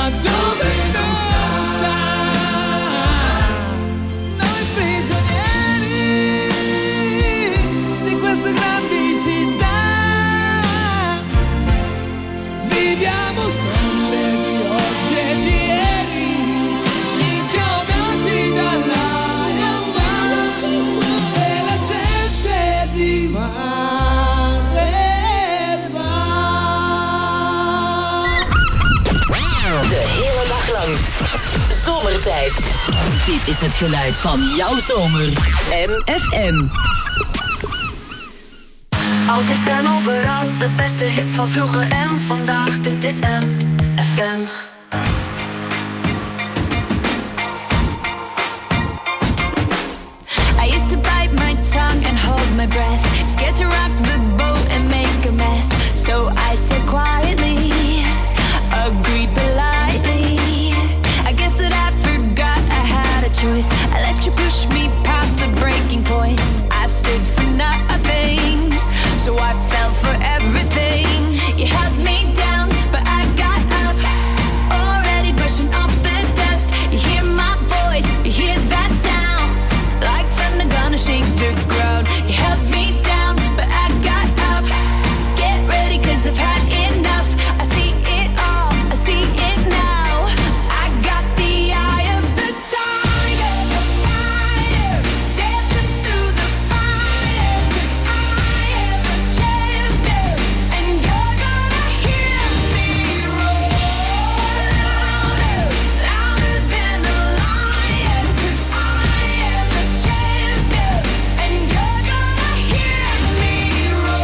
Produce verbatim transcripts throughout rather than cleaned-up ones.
dove non sa, noi prigionieri di queste grandi città, viviamo sempre di oggi e di ieri, inchiodati dall'aria e la gente di mare va. De hele dag lang. Zomertijd. Dit is het geluid van jouw zomer. M F M. Altijd en overal, de beste hits van vroeger en vandaag. Dit is M F M. I used to bite my tongue and hold my breath, scared to rock the boat and make a mess. So I said quietly, agreed politely. I guess that I forgot I had a choice. I let you push me past the breaking point. I stood for nothing, so I fell for everything. You held me down, but I got up, already brushing off the dust. You hear my voice, you hear that sound, like thunder gonna shake the ground. You held me down, but I got up. Get ready, cause I've had enough. I see it all, I see it now. I got the eye of the tiger, the fighter, dancing through the fire. Cause I am a champion, and you're gonna hear me roar louder, louder than a lion. Cause I am a champion, and you're gonna hear me roar.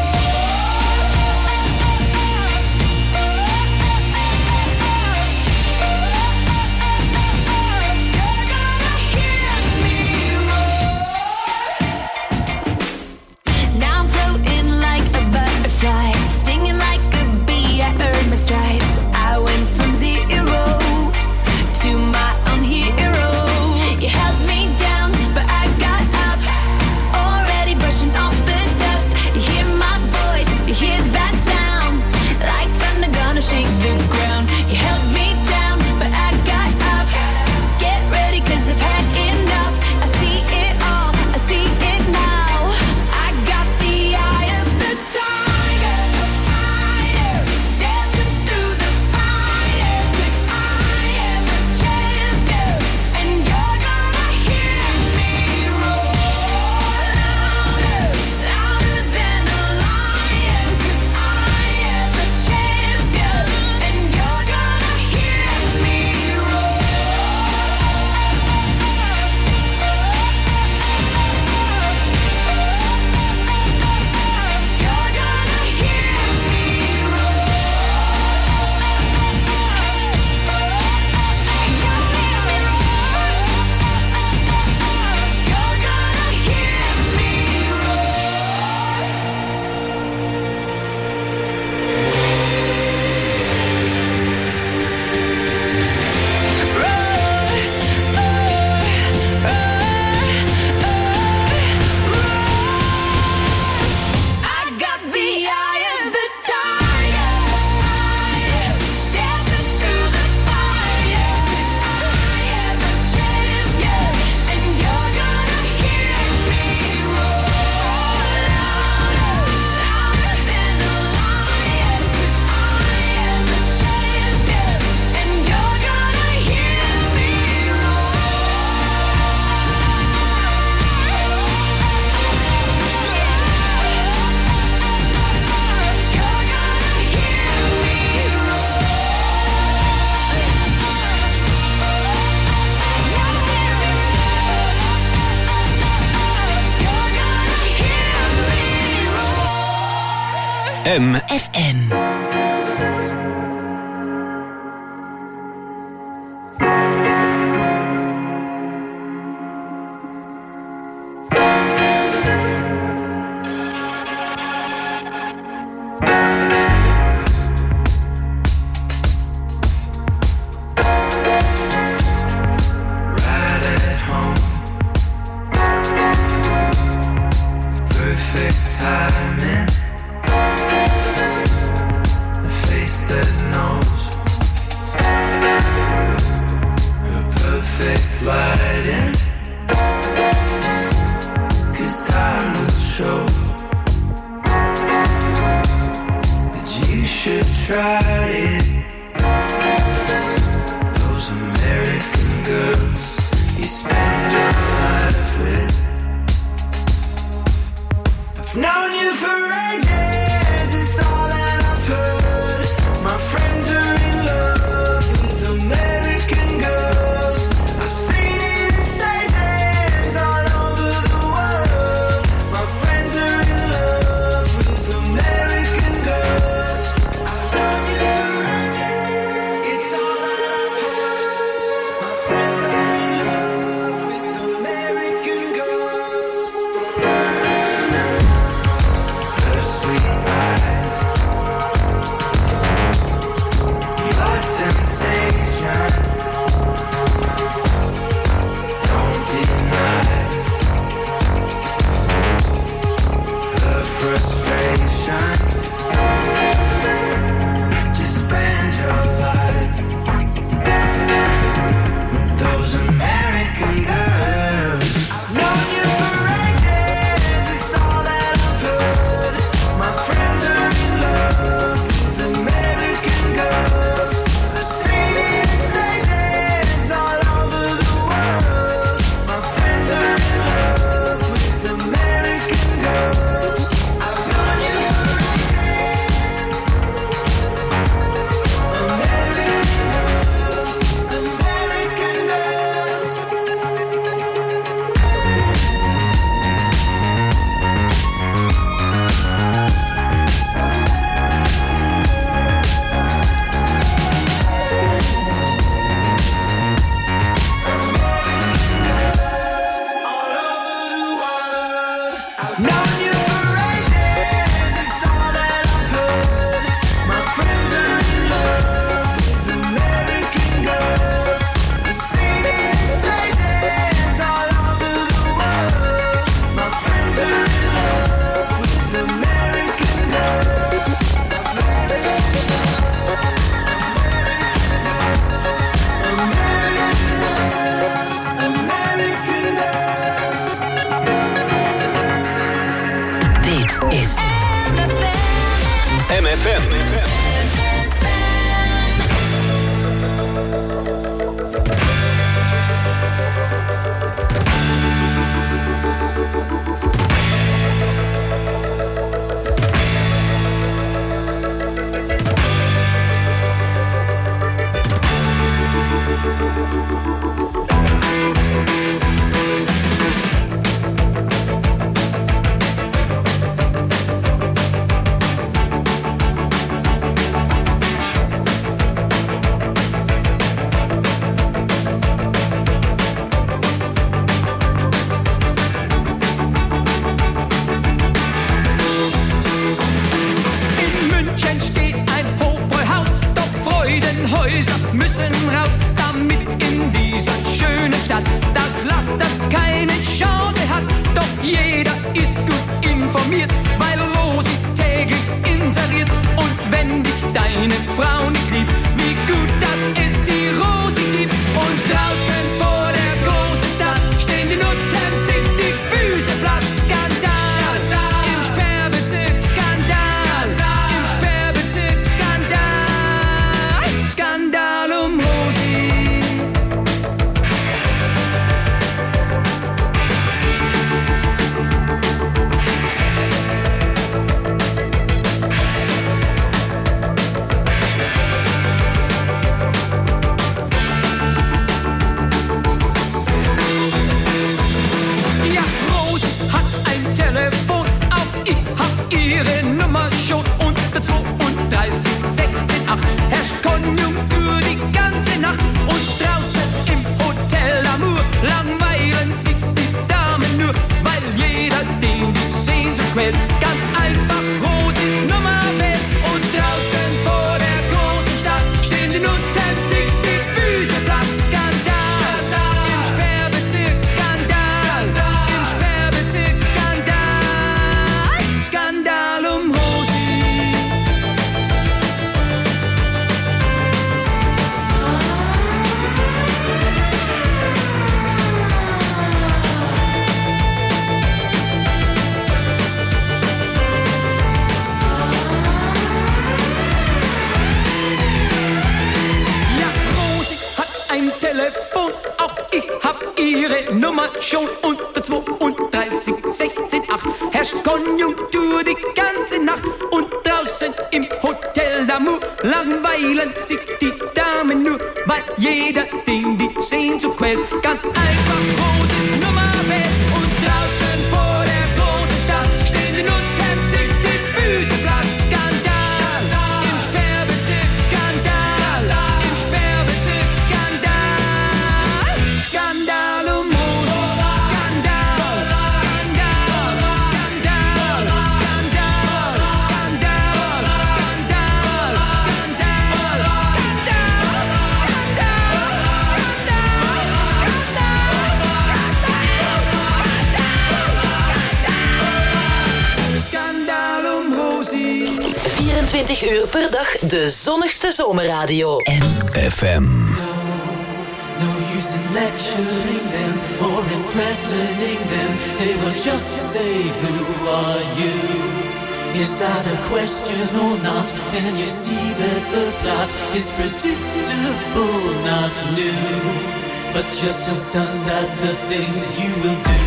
Now I'm floating like a butterfly, stinging like a bee. I earned my stripes. I went from zero to my own hero. You held me down, but I got up, already brushing off the dust. You hear my voice, you hear that sound, like thunder gonna shake the ground. You held me down, but I got up. Get ready, cause I've had enough. I see it all, I see it now. I got the eye of the tiger, the fighter, dancing through the fire. Cause I am a champion, and you're gonna hear me roar louder, louder than a lion. Cause I am a champion, and you're gonna hear me roar. You're gonna hear me I got the eye of the tiger, fighter, dancing through the fire. Cause I am a champion, and you're gonna hear me roar louder, louder than a lion. Cause I am a champion, and you're gonna hear me M F M. Perfect timing. perfect lighting, 'cause time will show that you should try it. Those American girls you spend your life with, I've known you for ages, it's all that I've heard. My friends are in love with American girls. I've seen it in stages all over the world. My friends are in love with American girls. I've known you for ages, it's all that I've heard. My friends are in love with American girls. Her sweet eyes, your temptations, don't deny her frustrations. Just spend your life with those American girls. I've known you for ages, it's all that I've heard. My friends are in love with American girls. I've seen it in stages all over the world. My friends are in love with American girls. I've known you for ages. American girls, American girls. All over the world. I've known you for ages, it's all that I've heard. My friends are in love with American girls. I've seen it in stages all over the world. My friends are in love with American girls. American girls, American girls. Dit is M F M. In München steht ein Hochbräuhaus, doch Freudenhäuser müssen raus, damit in dieser schönen Stadt das Laster keine Chance hat. Doch jeder ist gut informiert, weil Rosi täglich inseriert. Und wenn dich deine Frau nicht liebt, wie gut, dass es die Rosi gibt. Und draußen vor der großen Stadt stehen die Nutten, sind die Füße platt. Skandal, im Sperrbezirk, Skandal, im Sperrbezirk, Skandal, Skandal um Rosi. ich hab ihre Nummer schon unter zweiunddreißig sechzehn acht. Herrscht Konjunktur die ganze Nacht und draußen im Hotel d'Amour langweilen sich die Damen nur, weil jeder den die Sehnsucht quält. Ganz einfach großes Nummer wählt und draußen vor der großen Stadt stehen die Nutten, sich die Füße platt. Skandal im Sperrbezirk, Skandal im Sperrbezirk, Skandal, Skandal um Mode, Skandal, Skandal, Skandal, Skandal, Skandal, Skandal, Skandal, Skandal um Rosi. vierentwintig uur per dag de zonnigste zomerradio. F M. No use in lecturing them or in threatening them. They will just say, who are you? Is that a question or not? And you see that the plot is predictable, not new, but just as stunned at the things you will do.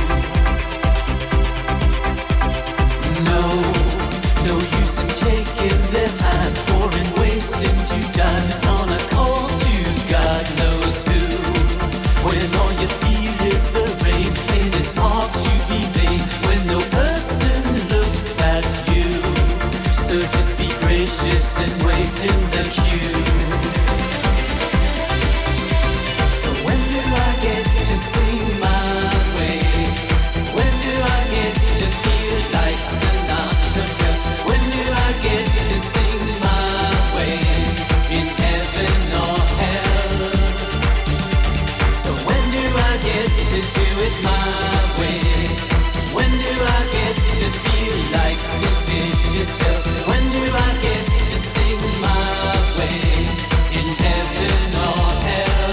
No, no use in taking their time or in wasting two times on a call to God knows who. When all you feel is the rain and it's hard to be vain when no person looks at you. So just be gracious and wait in the queue. So when do I get to sing my way? When do I get to feel like Sinatra? When do I get to sing my way in heaven or hell? So when do I get to do it my way? When do I get to feel like Sid Vicious felt? When do I get to sing my way in heaven or hell?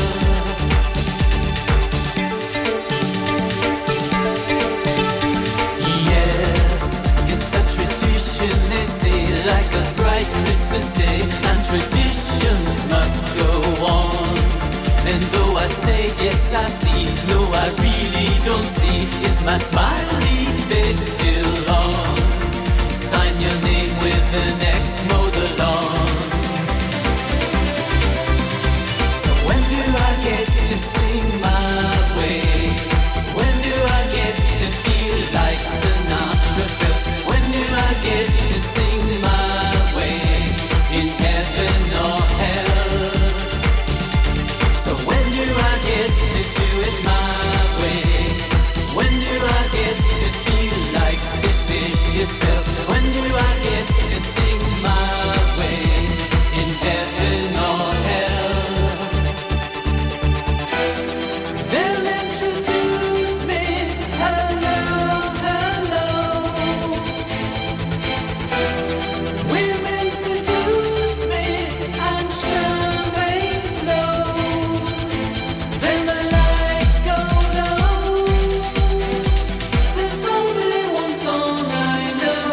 Yes, it's a tradition, they say, like a bright Christmas day, and traditions must go on. And though I say yes I see, no I really don't see, is my smiley face still on? Sign your name with an X, mow the lawn. So when do I get to sing my way? When do I get to feel like Sinatra felt? When do I get to sing my way in heaven or hell? So when do I get to do it my way? When do I get to feel like Sid Vicious felt? When do I get to sing my way in heaven or hell? They'll introduce me, hello, hello. Women seduce me and champagne flows. Then the lights go low. There's only one song I know.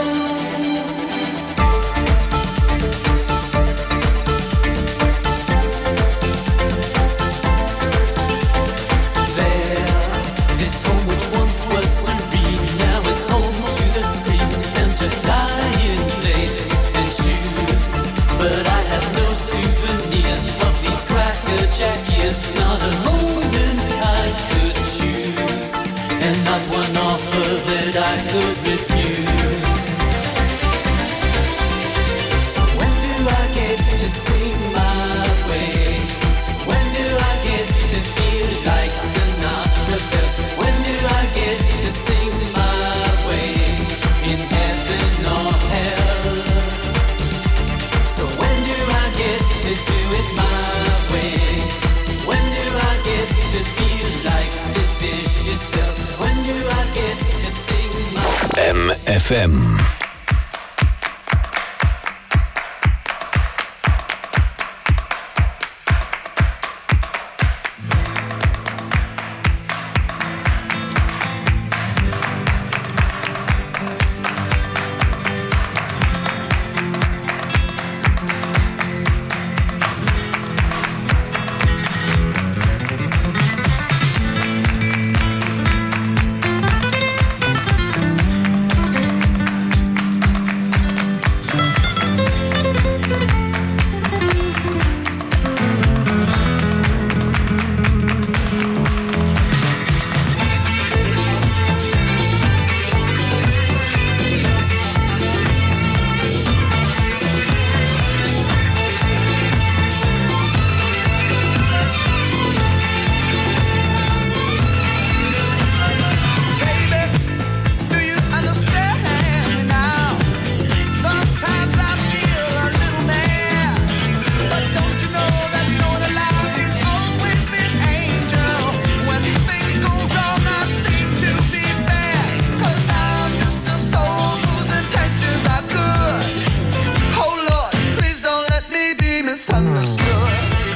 There, this home which once was serene now is home to the screams and to flying plates and shoes. But I have no souvenirs of these crackerjack years, not a moment I could choose, and not one offer that I could refuse. So when do I get to sing my way? When do I get to feel like Sinatra felt? When do I get to sing my way in heaven or hell? So when do I get to do it my way? When do I get to feel like Sid Vicious felt? When do I get to sing my M F M. misunderstood.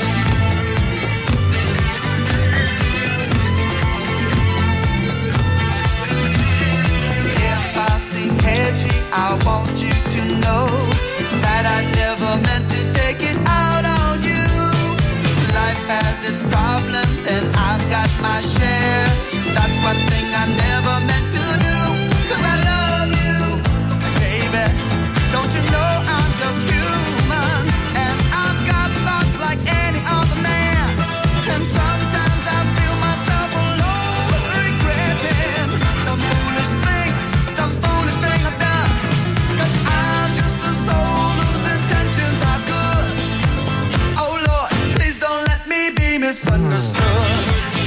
If I sing edgy, I want you to know that I never meant to take it out on you. Life has its problems and I've got my share. That's one thing I never meant to do. Cause I love you, baby. Don't you know I'm just human? And I've got thoughts like any other man. And sometimes I feel myself alone, regretting some foolish thing, some foolish thing I've done. Cause I'm just a soul whose intentions are good. Oh Lord, please don't let me be misunderstood.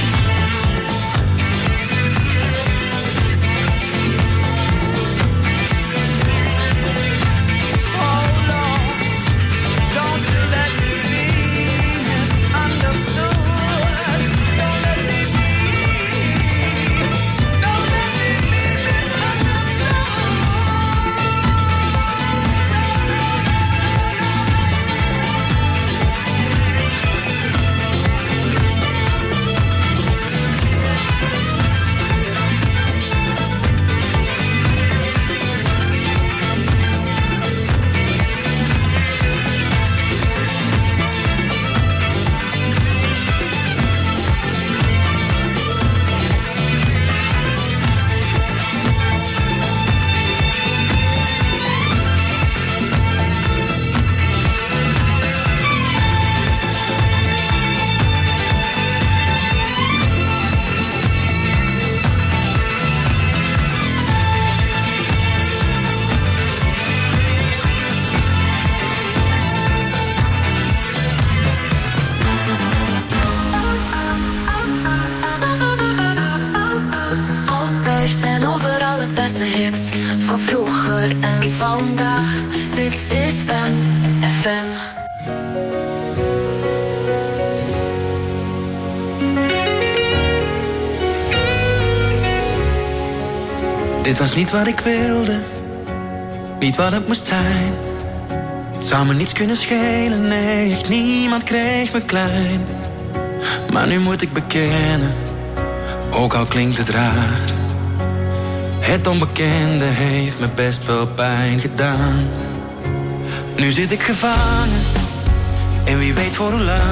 Van vroeger en vandaag, dit is M F M. Dit was niet wat ik wilde, niet wat het moest zijn. Het zou me niets kunnen schelen, nee, echt niemand kreeg me klein. Maar nu moet ik bekennen, ook al klinkt het raar. Het onbekende heeft me best wel pijn gedaan. Nu zit ik gevangen, en wie weet voor hoe lang.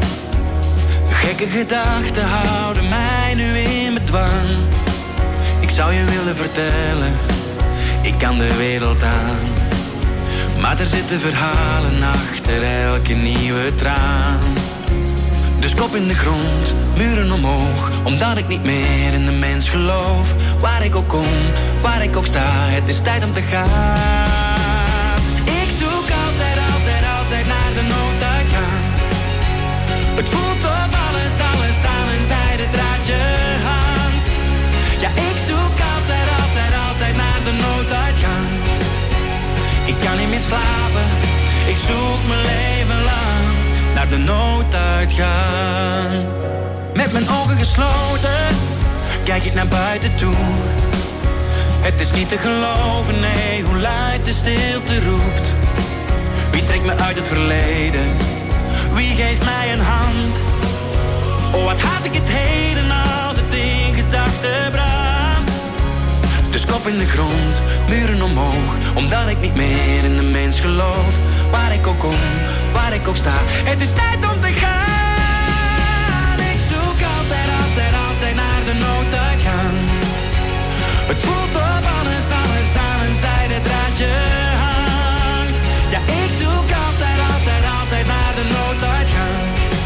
Gekke gedachten houden mij nu in bedwang. Ik zou je willen vertellen, ik kan de wereld aan. Maar er zitten verhalen achter elke nieuwe traan. Dus kop in de grond, muren omhoog, omdat ik niet meer in de mens geloof. Waar ik ook kom, waar ik ook sta, het is tijd om te gaan. Ik zoek altijd, altijd, altijd naar de nooduitgang. Het voelt of alles, alles aan een zijde draadje hangt. Ja, ik zoek altijd, altijd, altijd naar de nooduitgang. Ik kan niet meer slapen, ik zoek mijn leven lang naar de nooduitgang. Met mijn ogen gesloten kijk ik naar buiten toe. Het is niet te geloven, nee, hoe luid de stilte roept. Wie trekt me uit het verleden? Wie geeft mij een hand? Oh, wat haat ik het heden als het in gedachten brandt. Dus kop in de grond, muren omhoog, omdat ik niet meer in de mens geloof. Waar ik ook kom, waar ik ook sta, het is tijd om te gaan. Ik zoek altijd, altijd, altijd naar de nooduitgang. Het voelt of alles, alles aan een zijde draadje hangt. Ja, ik zoek altijd, altijd, altijd naar de nooduitgang.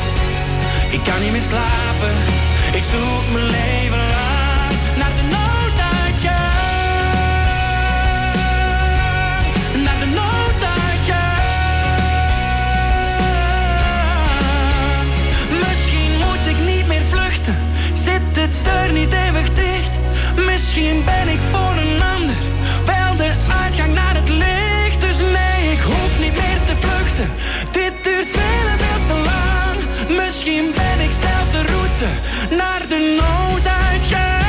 Ik kan niet meer slapen, ik zoek mijn leven lang naar de nooduitgang. Naar de nooduitgang. Misschien moet ik niet meer vluchten, zit de deur niet eeuwig dicht. Misschien ben ik voor een ander wel de uitgang naar het licht. Dus nee, ik hoef niet meer te vluchten, dit duurt veel en veel te lang. Misschien ben ik zelf de route naar de nooduitgang.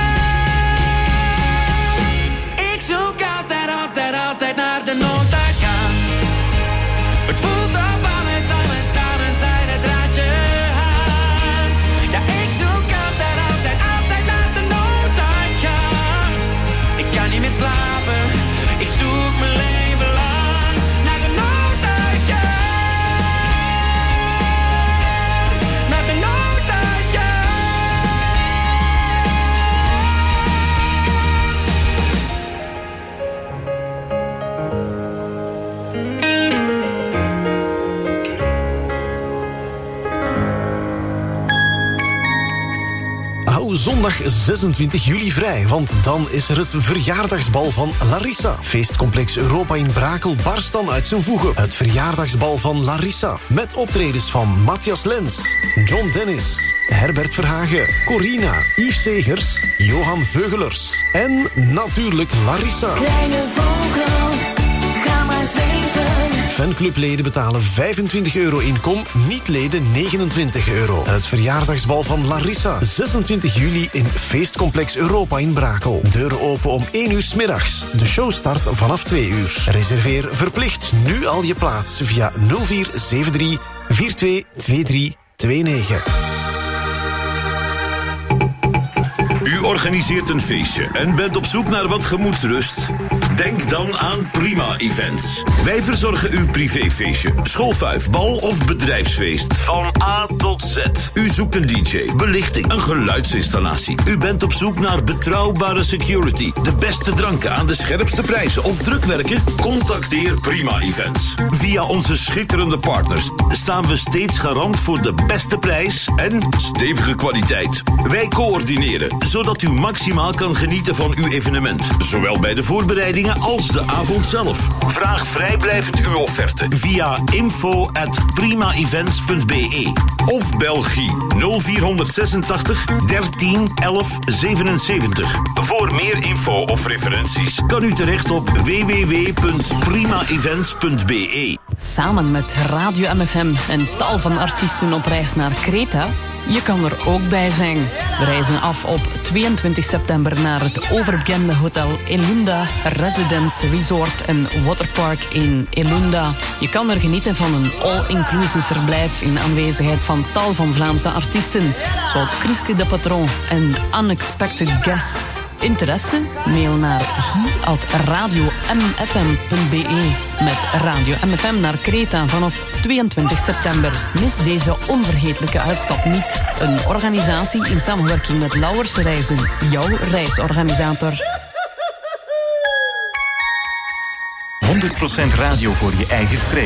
Ik zoek altijd, altijd, altijd naar de nooduitgang. Het voelt of alles, alles Hou zondag zesentwintig juli vrij, want dan is er het verjaardagsbal van Larissa. Feestcomplex Europa in Brakel barst dan uit zijn voegen. Het verjaardagsbal van Larissa, met optredens van Matthias Lens, John Dennis, Herbert Verhagen, Corina, Yves Segers, Johan Veugelers en natuurlijk Larissa. Kleine vogel, ga maar zweven. Fanclubleden betalen vijfentwintig euro inkom, niet-leden negenentwintig euro. Het verjaardagsbal van Larissa, zesentwintig juli in Feestcomplex Europa in Brakel. Deuren open om één uur 's middags. De show start vanaf twee uur. Reserveer verplicht nu al je plaats via nul vier zeven drie vier twee twee drie twee negen. U organiseert een feestje en bent op zoek naar wat gemoedsrust? Denk dan aan Prima Events. Wij verzorgen uw privéfeestje, schoolfuif, bal of bedrijfsfeest. Van A tot Z. U zoekt een D J, belichting, een geluidsinstallatie. U bent op zoek naar betrouwbare security, de beste dranken aan de scherpste prijzen of drukwerken? Contacteer Prima Events. Via onze schitterende partners staan we steeds garant voor de beste prijs en stevige kwaliteit. Wij coördineren, zodat u maximaal kan genieten van uw evenement. Zowel bij de voorbereidingen als de avond zelf. Vraag vrijblijvend uw offerte via info at primaevents punt b e of Belgie nul vier zesentachtig dertien elf zevenenzeventig. Voor meer info of referenties kan u terecht op w w w punt primaevents punt b e. Samen met Radio M F M en tal van artiesten op reis naar Kreta. Je kan er ook bij zijn. We reizen af op tweeëntwintig september naar het overbekende hotel Elunda Residence Resort en Waterpark in Elunda. Je kan er genieten van een all-inclusive verblijf in aanwezigheid van tal van Vlaamse artiesten, zoals Chriske de Patron en Unexpected Guests. Interesse? Mail naar guy at radio m f m punt b e. Met Radio M F M naar Kreta vanaf tweeëntwintig september. Mis deze onvergetelijke uitstap niet. Een organisatie in samenwerking met Lauwers Reizen, jouw reisorganisator. honderd procent radio voor je eigen streek.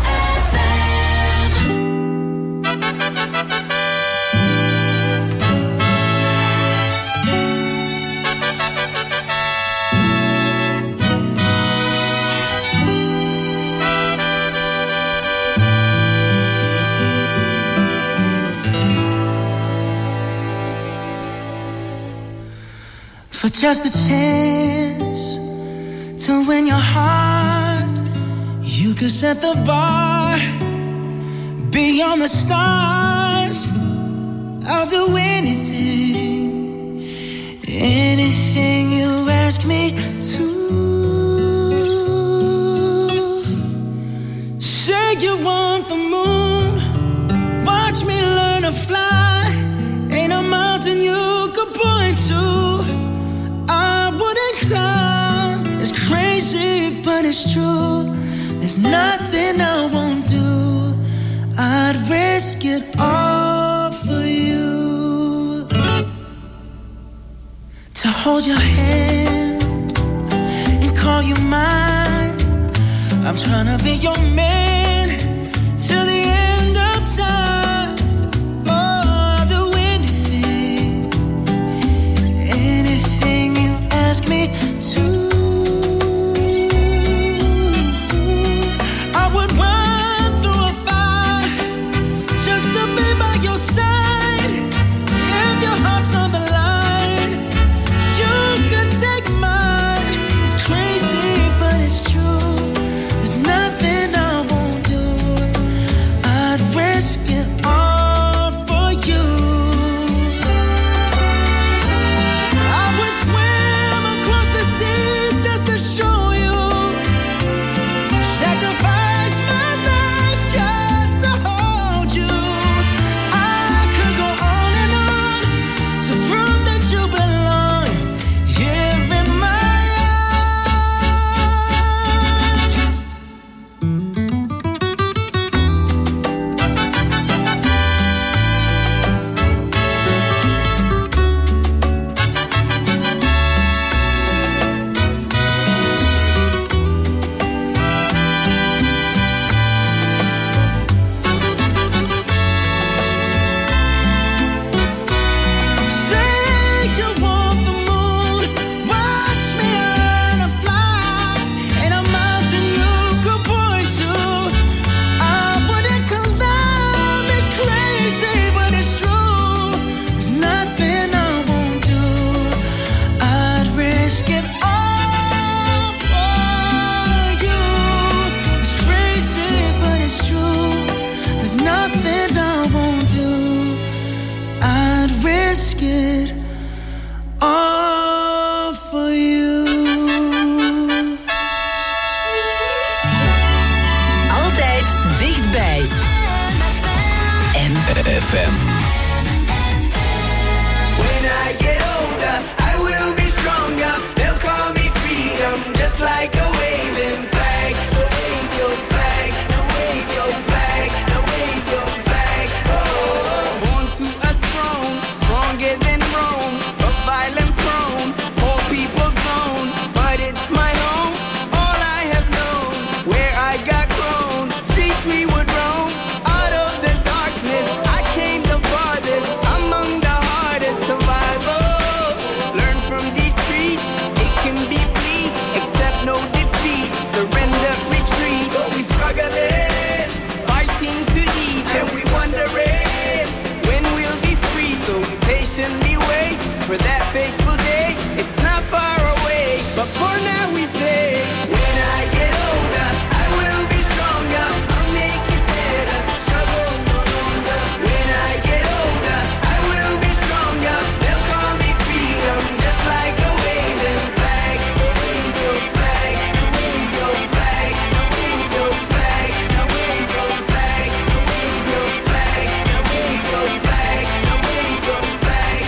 For just a chance to win your heart, you could set the bar beyond the stars. I'll do anything, anything you ask me to. Say you want the moon, watch me learn to fly. Ain't a mountain you could point to I wouldn't climb. It's crazy, but it's true. There's nothing I won't do. I'd risk it all for you. To hold your hand and call you mine. I'm trying to be your man till the end of time. Ask me to. I would run through a fire just to be by your side. If your heart's on the line, you could take mine. It's crazy, but it's true. There's nothing I won't There's nothing I won't do. I'd risk it all for you. Altijd dichtbij. M F M. When I get older, I will be stronger. They'll call me freedom, just like a waving flag. So wave your flag, now wave your flag, now wave your flag. Oh, born to a throne, stronger than Rome, but violent prone, all people's own. But it's my home, all I have known. Where I got grown, streets we would roam. Out of the darkness, I came the farthest. Among the hardest survival. Learn from these streets, it can be bleak. Accept no defeat, surrender, retreat. So we struggling, fighting to eat, and we wondering when we'll be free. So we patiently wait for that fateful day. It's not far away, but for now we say, when I get older, I will be stronger. I'll make it better, struggle no longer. When I get older, I will be stronger. They'll call me freedom, just like a waving flag. So wave your flag, now wave your flag, now wave your flag, now wave your flag, now wave your flag, now wave your flag, now wave your flag.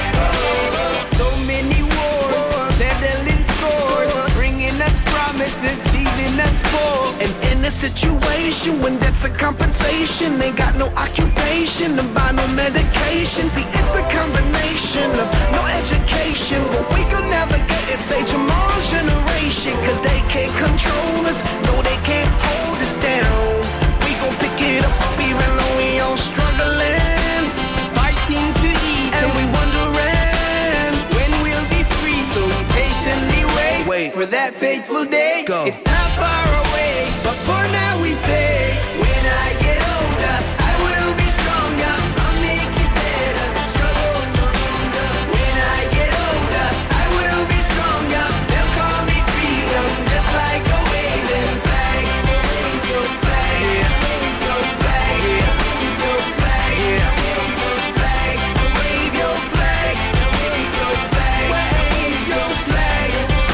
Oh, so many wars, settling scores, bringing us promises, leaving us poor. And in a situation when that's a compensation, they got no occupation and buy no medication. See, it's a combination of no education, but we gon' navigate it, say tomorrow's generation. Cause they can't control us, no they can't hold us down. We gon' pick it up even though we all struggling, fighting to eat, and we wondering when we'll be free. So we patiently wait, wait for that fateful day. Go. It's not far away, but for now we say, when I get older, I will be stronger. I'll make it better, struggle no longer. When I get older, I will be stronger. They'll call me freedom, just like a waving flag. So wave your flag, wave your flag, wave your flag, wave your flag, wave your flag, wave your flag, wave your flag.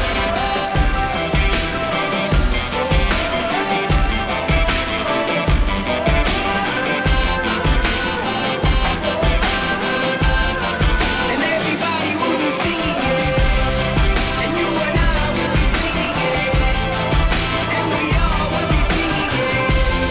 And everybody will be singing it, and you and I will be singing it, and we all will be singing it.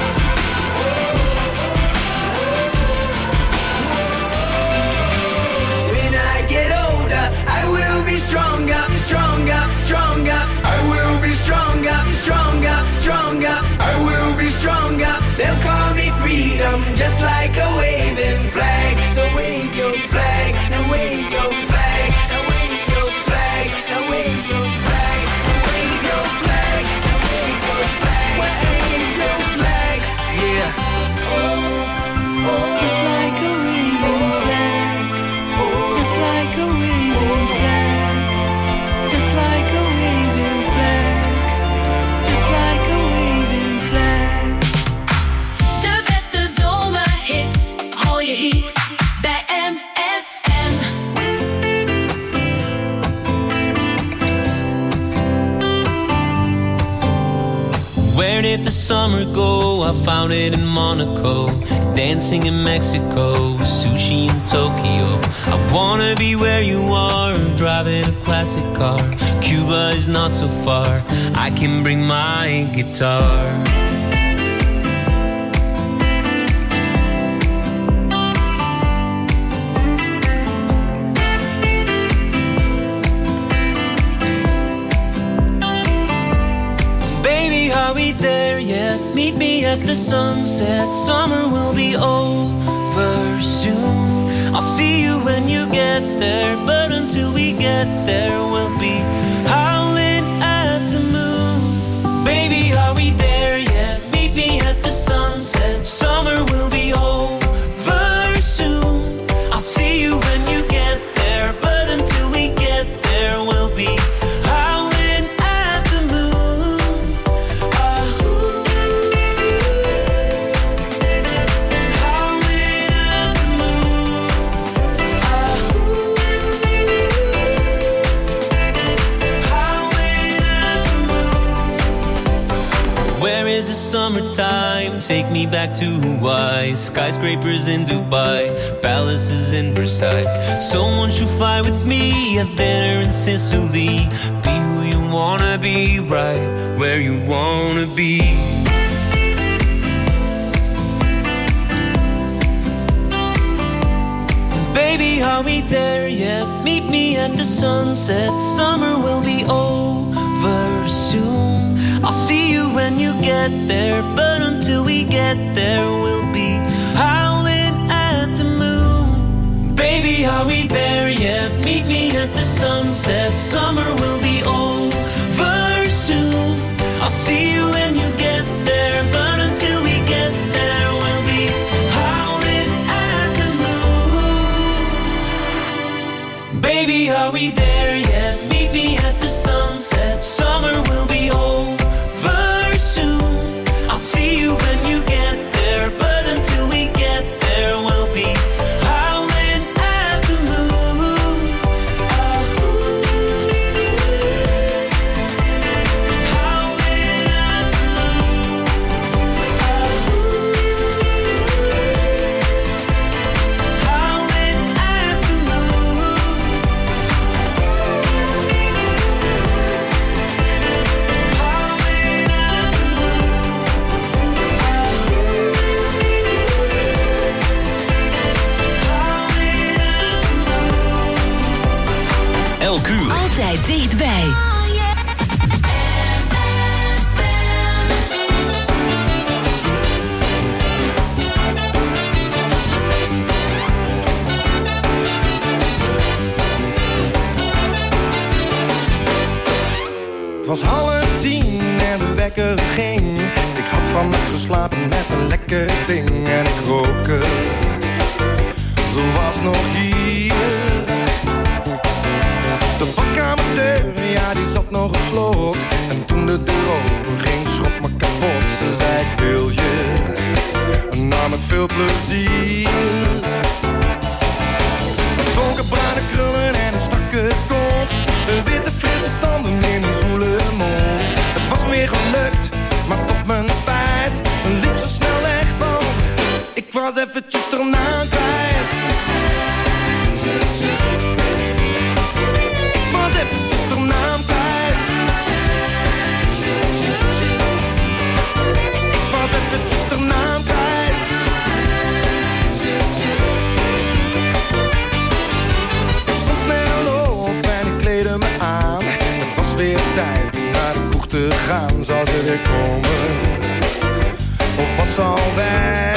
When I get older, I will be stronger, stronger, stronger. I will be stronger, stronger, stronger. I will be stronger. They'll call me freedom, just like a waving flag. So wave your flag, now wave your flag, now wave your flag, now wave your flag, now wave your flag, now wave your flag, wave your flag. Yeah. Oh, oh. Just like a waving flag, just like a waving flag, just like a waving flag, just like a waving flag. De beste zomerhits hoor je hier bij M F M. Where did the summer go? I found it in Monaco, dancing in Mexico, sushi in Tokyo. I wanna be where you are, driving a classic car. Cuba is not so far, I can bring my guitar. Baby, are we there yet? Meet me at the sunset. Summer will be over soon. I'll see you when you get there, but until we get there, we'll be howling at the moon. Baby, are we there yet? Meet me at the sunset. Summer will be over soon. I'll see you when you get there, but until we get there, we'll be howling at the moon. Ah, ooh. summertime, take me back to Hawaii. Skyscrapers in Dubai, palaces in Versailles. Someone should fly with me, have dinner in Sicily. Be who you wanna be, right where you wanna be. Baby, are we there yet? Meet me at the sunset. Summer will be over soon. I'll see you when you get there, but until we get there, we'll be howling at the moon. Baby, are we there yet? Meet me at the sunset. Summer will be over soon. I'll see you when you get there, but until we get there, we'll be howling at the moon. Baby, are we there yet? Meet me at the sunset. Summer will be over soon. I'll see you when you get there, but until we get there, we'll be howling at the moon. Oh, howling at the moon. Oh, howling at the moon. Elk uur. Altijd dichtbij. Het was half tien en de wekker ging. Ik had vannacht geslapen met een lekker ding en ik rook er. Ze was nog hier. De badkamerdeur, ja die zat nog op slot. En toen de deur open ging, schrok me kapot. Ze zei ik wil je, en nam met veel plezier. Donkerbruine krullen en een strakke kont. Een witte frisse tanden in een zwoele mond. Het was weer gelukt, maar tot mijn spijt. Een liep zo snel weg, want ik was eventjes de naam kwijt. Ik was eventjes de naam kwijt. Ik was eventjes de naam kwijt. Ik stond snel op en ik kleedde me aan. Het was weer tijd om naar de kroeg te gaan. Zou ze weer komen? Of was ze al weg?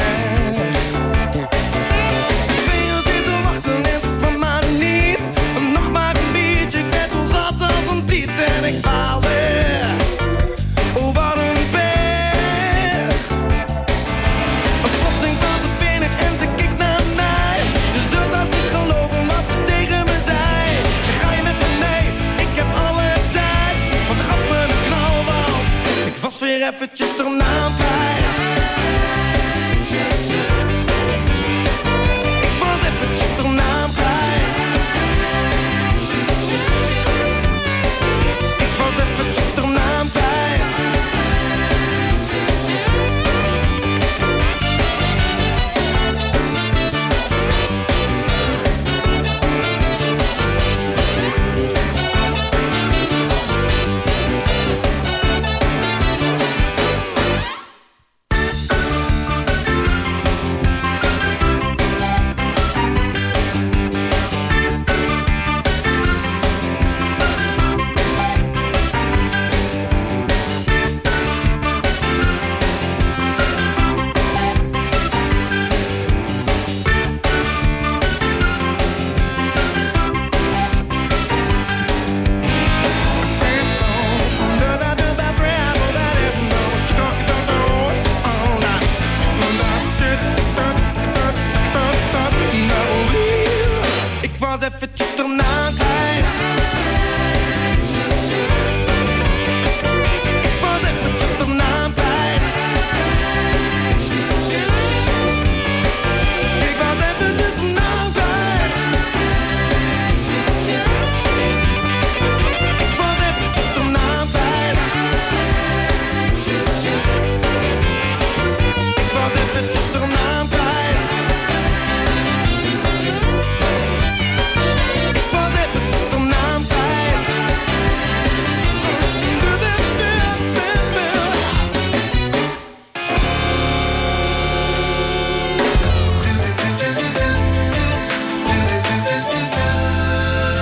Twee uur zitten wachten en ze kwam maar niet. Nog maar een biertje, ik werd zo zat als een tiet. En ik baalde, oh wat een pech. Plotseling kwam ze binnen en ze keek naar mij. Je zult als niet geloven wat ze tegen me zei. Ga je met me mee, ik heb alle tijd. Maar ze gaf me een knal, want ik was weer eventjes de naam kwijt. Ik was eventjes de naam kwijt. Ik was eventjes de naam kwijt.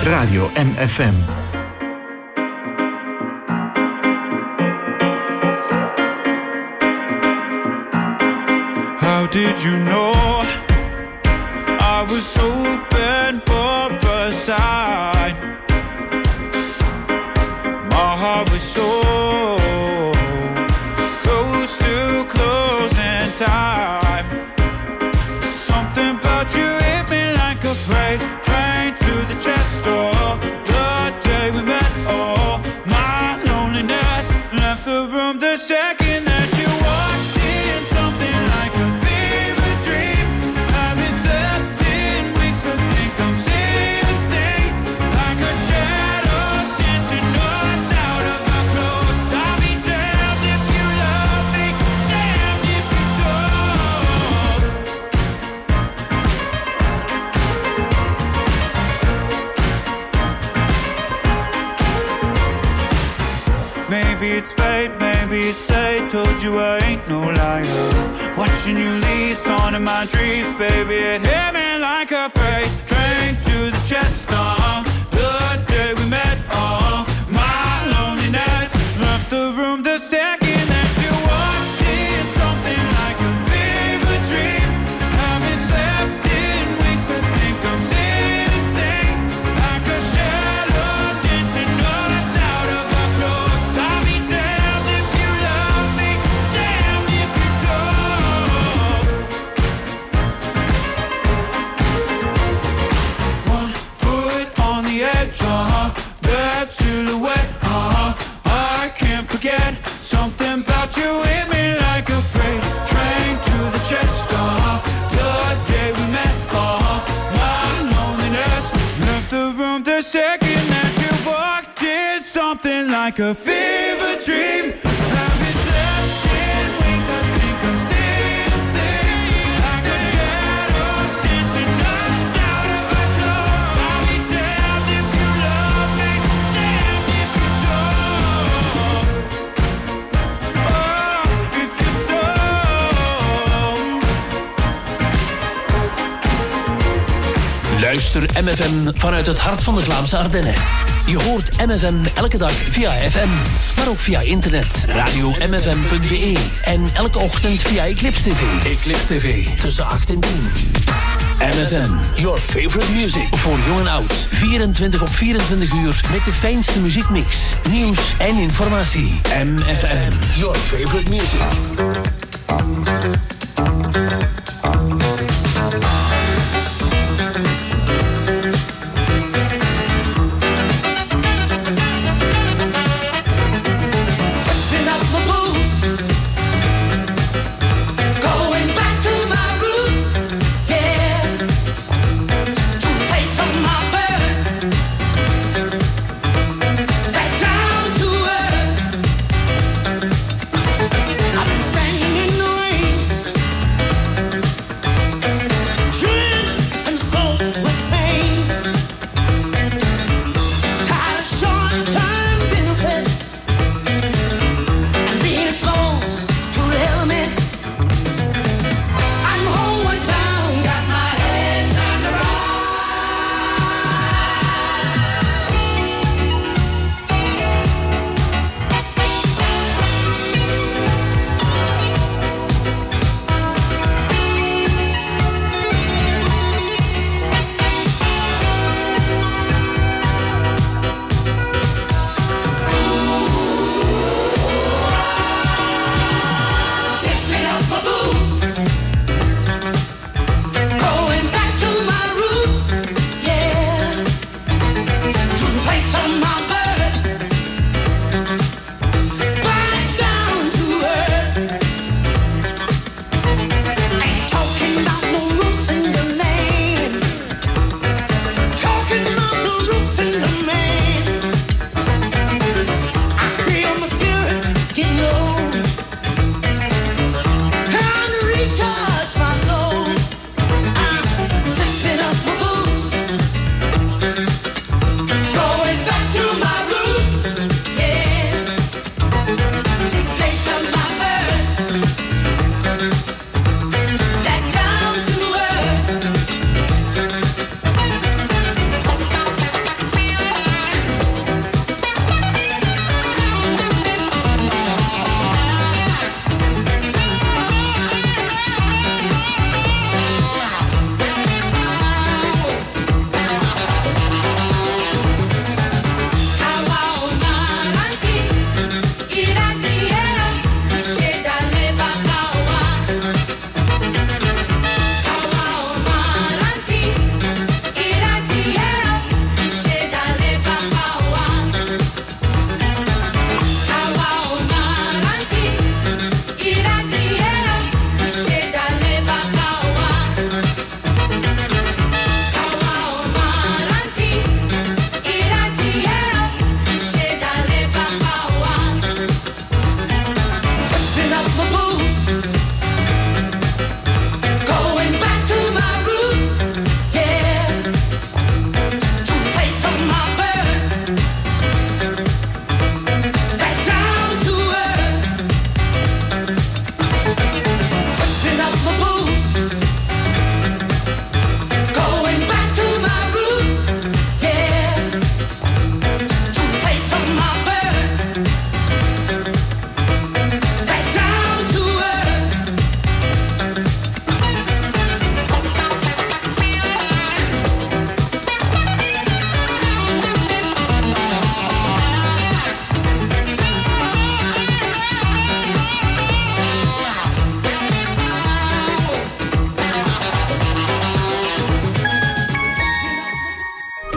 Radio M F M. How did you know I was hoping for a sign? My heart was so close to closing time. Something about you hit me like a freight train to the chest door. The day we met, oh, my loneliness left the room the second that you walked in. Something like a fever dream. Haven't slept in weeks, I think I'm seeing things like a shadows dancing us out of our clothes. I'll be damned if you love me, damned if you don't. Maybe it's fate, maybe it's fate. Told you I ain't no liar. Watching you leave, song in my dreams, baby. It hit me like a freight train to the chest. Uh, the day we met, uh, my loneliness left the room the second that you walked in. Something like a fever dream. Haven't slept in weeks, I think I'm seeing things like a shadows dancing us out of our clothes. I'll be damned if you love me, damned if you don't. One foot on the edge, uh-huh, that silhouette, uh-huh, I can't forget. Something about you hit me like a freight train to the chest, uh-huh, the day we met, uh-huh, my loneliness left the room the second that you walked in. Something like a fever dream. Haven't slept in weeks, I think I'm seeing things like a shadows dancing us out of our clothes. I'll be damned if you love me, damned if you don't. Oh, if you don't. Luister M F M vanuit het hart van de Vlaamse Ardennen. Je hoort M F M elke dag via F M, maar ook via internet, radio m f m punt b e en elke ochtend via Eclipse T V. Eclipse T V, tussen acht en tien. M F M, your favorite music. Voor jong en oud, vierentwintig op vierentwintig uur met de fijnste muziekmix, nieuws en informatie. M F M, your favorite music. Picking up my boots, going back to my roots, yeah, to a place of my birth, back down to earth. I've been standing in the rain,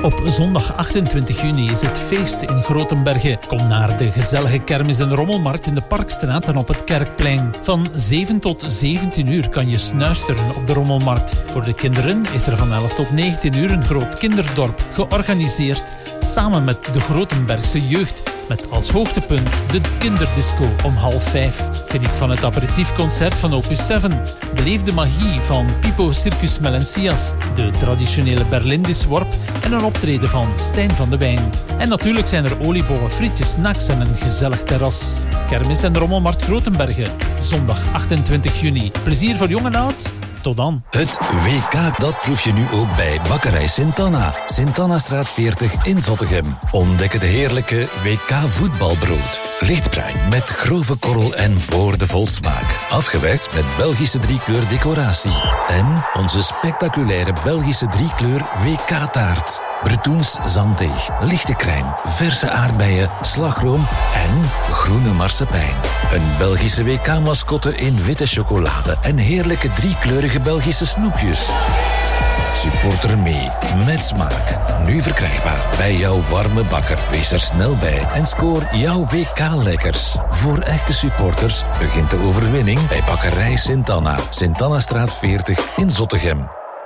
Op zondag achtentwintig juni is het feest in Grotenbergen. Kom naar de gezellige kermis- en rommelmarkt in de Parkstraat en op het Kerkplein. Van zeven tot zeventien uur kan je snuisteren op de rommelmarkt. Voor de kinderen is er van elf tot negentien uur een groot kinderdorp georganiseerd samen met de Grotenbergse jeugd. Met als hoogtepunt de kinderdisco om half vijf. Geniet van het aperitiefconcert van Opus zeven. Beleef de magie van Pipo Circus Melencias, de traditionele Berlindisworp en een optreden van Stijn van de Wijn. En natuurlijk zijn er oliebollen, frietjes, snacks en een gezellig terras. Kermis en Rommelmarkt Grotenbergen, zondag achtentwintig juni. Plezier voor jong en oud. Tot dan. Het W K, dat proef je nu ook bij Bakkerij Sint-Anna. Sint-Annastraat veertig in Zottegem. Ontdek het heerlijke W K voetbalbrood. Lichtbruin met grove korrel en boordevol smaak. Afgewerkt met Belgische driekleur decoratie. En onze spectaculaire Belgische driekleur W K-taart. Bretoens zanddeeg, lichte crème, verse aardbeien, slagroom en groene marsepein. Een Belgische W K-mascotte in witte chocolade en heerlijke driekleurige Belgische snoepjes. Supporter mee, met smaak. Nu verkrijgbaar bij jouw warme bakker. Wees er snel bij en scoor jouw W K-lekkers. Voor echte supporters begint de overwinning bij Bakkerij Sint-Anna. Sint-Annastraat veertig in Zottegem.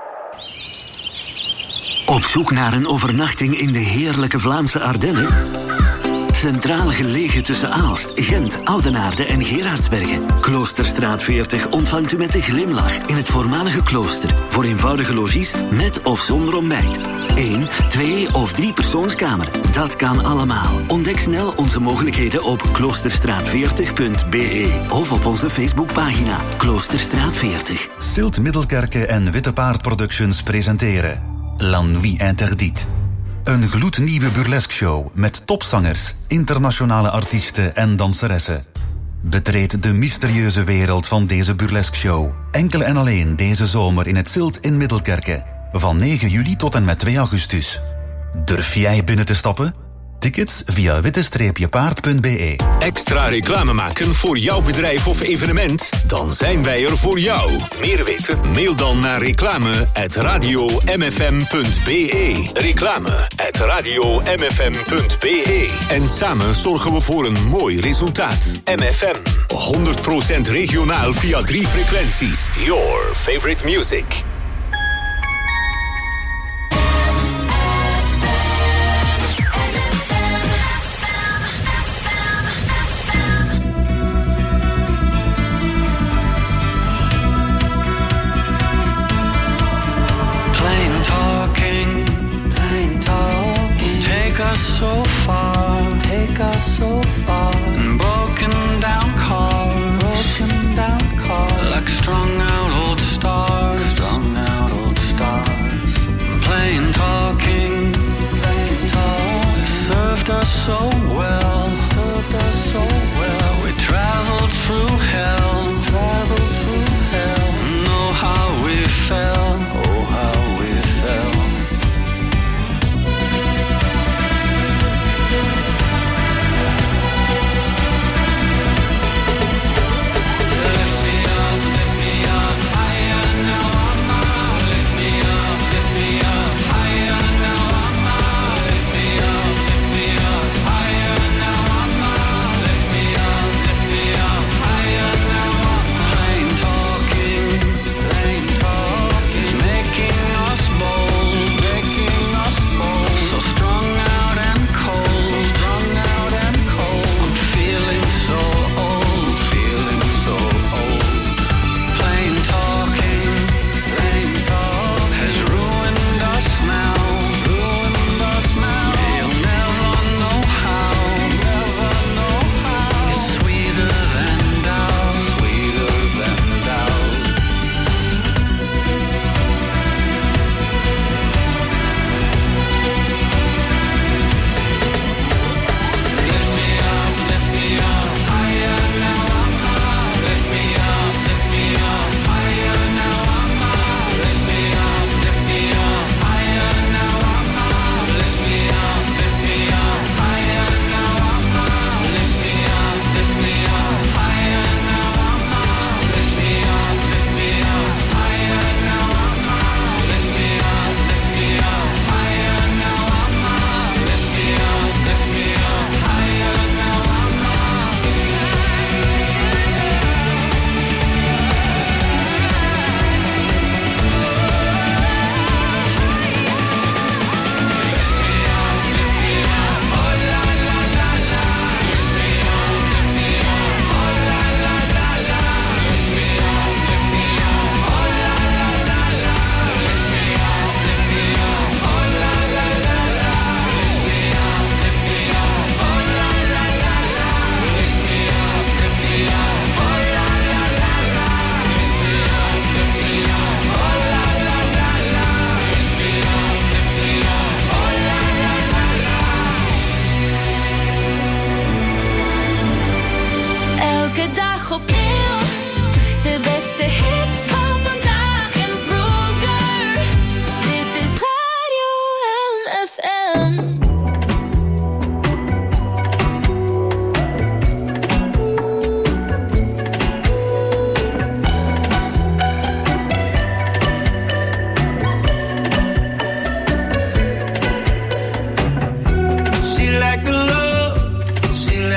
Op zoek naar een overnachting in de heerlijke Vlaamse Ardennen? Centraal gelegen tussen Aalst, Gent, Oudenaarde en Gerardsbergen. Kloosterstraat veertig ontvangt u met een glimlach in het voormalige klooster. Voor eenvoudige logies met of zonder ontbijt. Eén, twee of drie persoonskamer. Dat kan allemaal. Ontdek snel onze mogelijkheden op kloosterstraat veertig punt b e of op onze Facebookpagina Kloosterstraat veertig. Silt Middelkerke en Witte Paard Productions presenteren La Nuit Interdite. Een gloednieuwe burlesque-show met topzangers, internationale artiesten en danseressen. Betreed de mysterieuze wereld van deze burlesque-show. Enkel en alleen deze zomer in het Silt in Middelkerke. Van negen juli tot en met twee augustus. Durf jij binnen te stappen? Tickets via witte paard punt b e. Extra reclame maken voor jouw bedrijf of evenement? Dan zijn wij er voor jou. Meer weten? Mail dan naar reclame at radio m f m punt b e. Reclame at radio m f m punt b e. En samen zorgen we voor een mooi resultaat. M F M, honderd procent regionaal via drie frequenties. Your favorite music. So far, take us so far. And broken down car, broken down car. Like strung out old stars, strung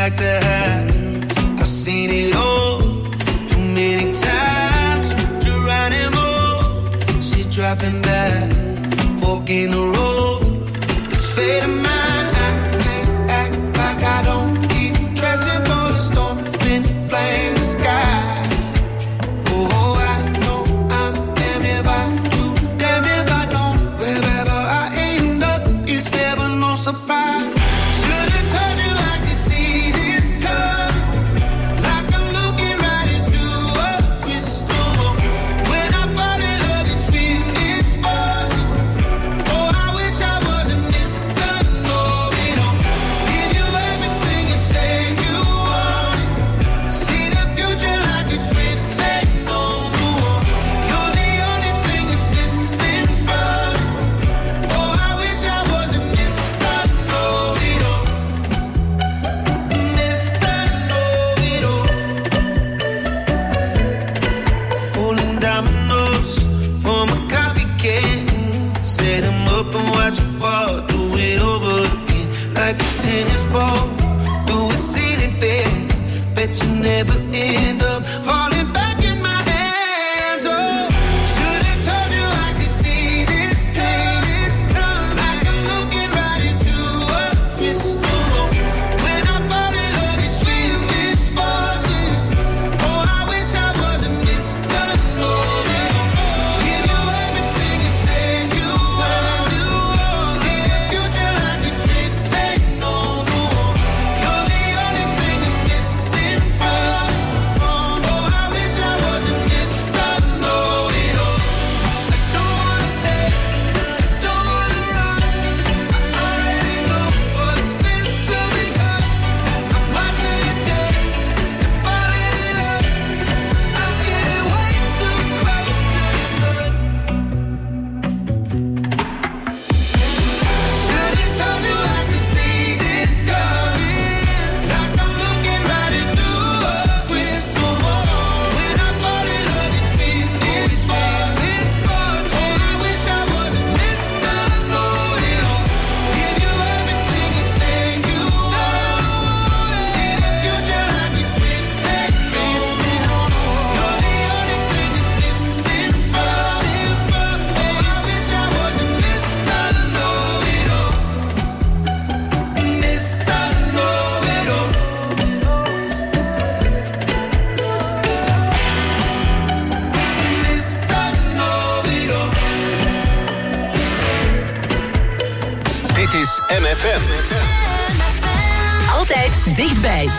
like that. I've seen it all too many times. Geronimo, she's dropping back, fork in the road. This fate of mine, I can't act like I don't keep dressing for the storm, then blame the sky. Oh, I know I'm damn if I do, damn if I don't. Wherever I end up, it's never no surprise. Should've told you I could see this coming, like I'm looking right into a crystal ball. When I fall in love, it's with misfortune. Oh, I wish I wasn't Mister Know-it-all. Give you everything you say you want. See the future like it's written on the wall. You're the only thing that's missing from me. Oh, I wish I wasn't Mister Know-it-all. Mister Know-it-all. Pulling dominoes from a coffee can. Set 'em up and watch 'em fall. Do it over again like a tennis ball. Do a ceiling fan. Bet you never end up falling back in my hands. Oh, should've told you I could see this, see this coming. Like I'm looking right into a crystal ball. When I fall in love, it's sweet misfortune. Oh, I wish I wasn't Mister Know-it-all. Give you everything you said you want. See the future like it's written on the wall. You're the only thing that's missing from me. Oh, I wish I wasn't Mister Know-it-all. I don't wanna stay, I don't wanna run. I already know what this will become. I'm watching you dance, you're falling in love. I'm getting way too close to the sun. Should've told you I could see this coming. Like I'm looking right into a crystal ball. When I fall in love, it's with misfortune. Oh, I wish I wasn't Mister Know-it-all. Give you everything you say you want. See the future like it's written on the wall. You're the only thing that's missing from me. Oh, I wish I wasn't Mister Know-it-all. Mister Know-it-all. Mister Know-it-all. Dit is M F M. Altijd dichtbij.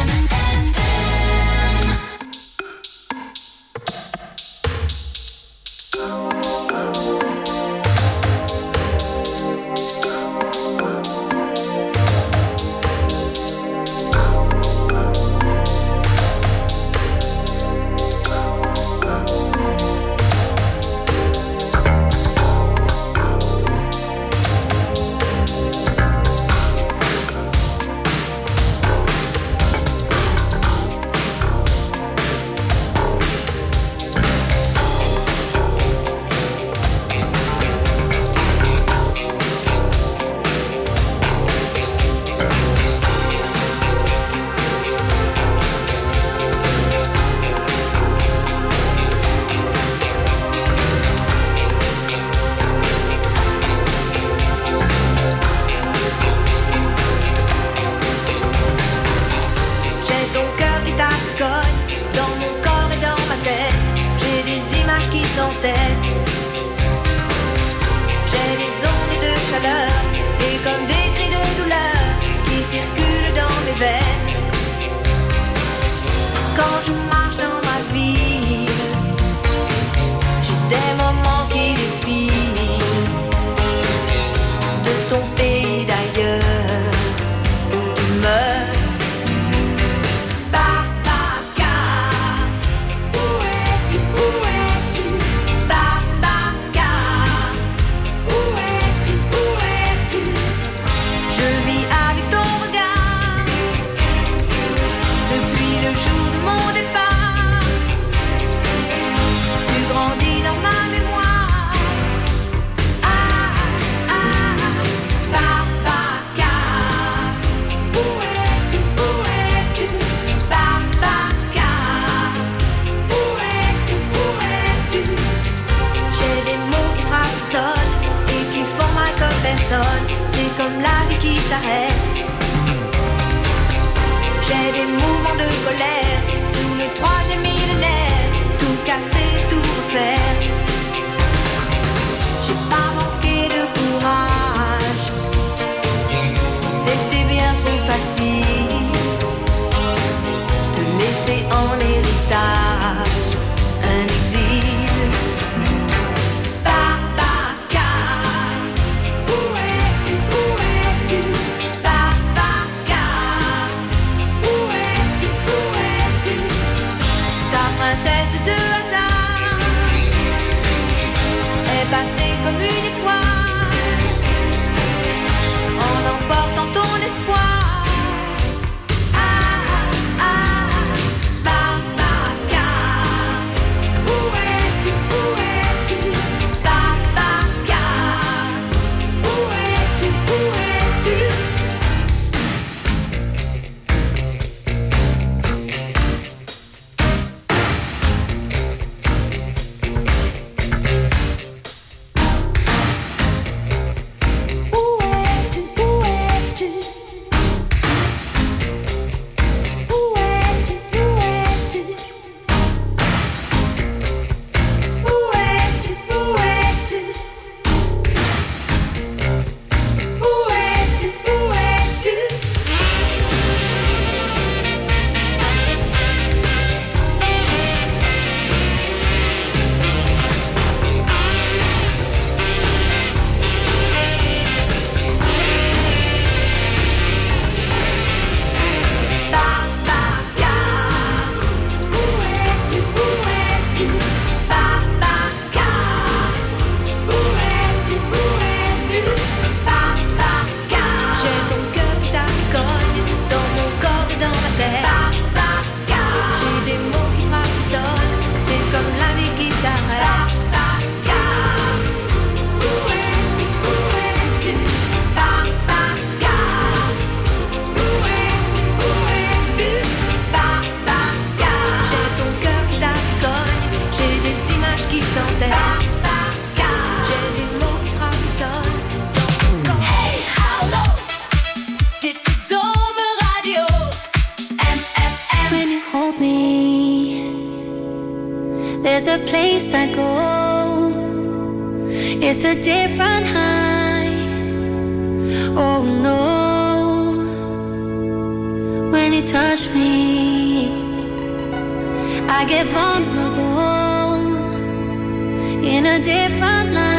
J'ai ton cœur qui t'accogne dans mon corps et dans ma tête. J'ai des images qui s'entêtent. J'ai des ondes de chaleur et comme des cris de douleur qui circulent dans mes veines. Quand je marche dans ma ville, j'ai des moments qui défilent de ton pays d'ailleurs où tu meurs. Babaka, où es-tu, où es-tu? Babaka, où es-tu, où es-tu? Je vis avec ton regard depuis le jour de mon départ. personne, c'est comme la vie qui s'arrête. J'ai des mouvements de colère sous le troisième millénaire, tout casser, tout refaire. J'ai pas manqué de courage, c'était bien trop facile de laisser en héritage un exil. Babacar, où es-tu, où es-tu? Babacar, où es-tu, où es-tu? Ta princesse de hasard est passée comme une étoile en emportant ton espoir. There's a place I go, it's a different high. Oh no, when you touch me, I get vulnerable in a different light.